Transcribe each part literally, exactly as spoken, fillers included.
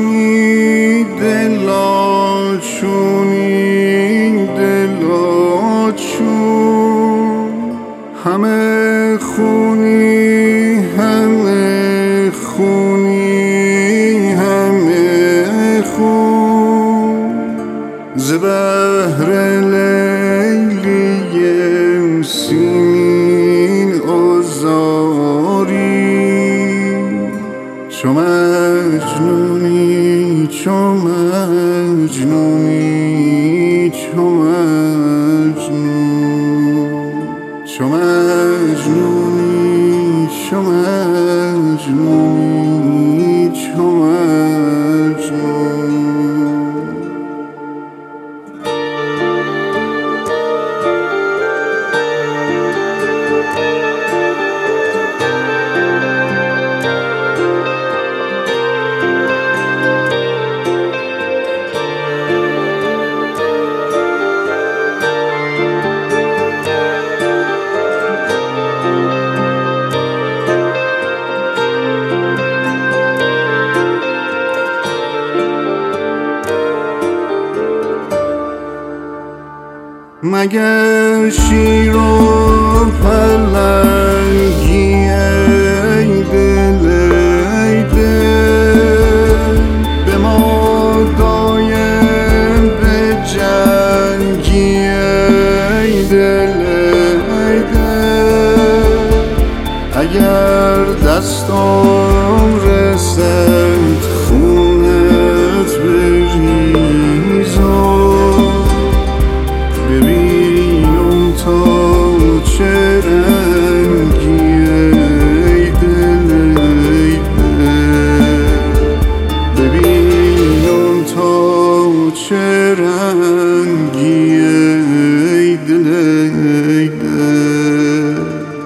چونی دلا چونی دلا چون همه خونی همه خونی همه خون ز بهر لیلی سیمین آزاری چو مجنونی چو مجنونی چو مجنون چو مجنونی چو مجنونی چو مجنون مگر شیر و پلنگی ای دل ای دل به ما دایم به جنگی ای دل ای دل اگر دستم رسد خونت بریزم چه رنگی ای دل ای دل ببینم تا چه رنگی ای دل ای دل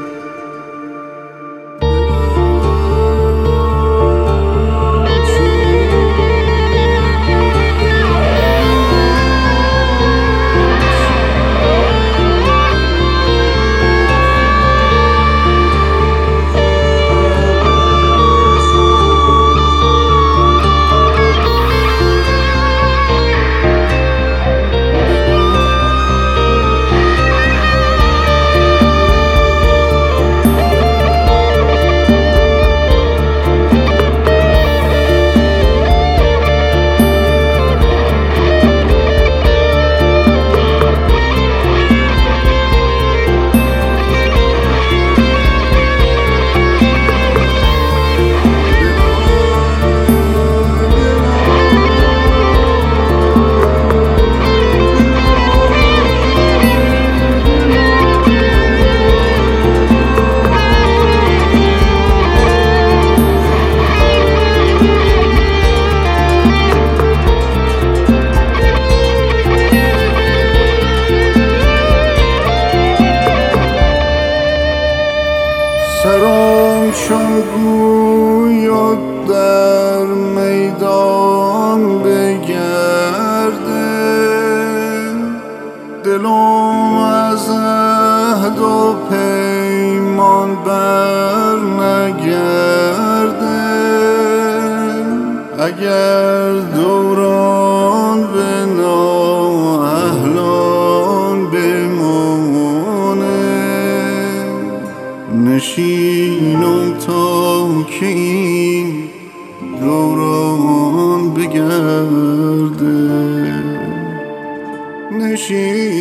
سرم چون گوید در میدان بگرده دلم از عهد و پیمان بر نگرده اگر دوران به نااهلان بمانه نشینم تا که این دوران بگرده نشین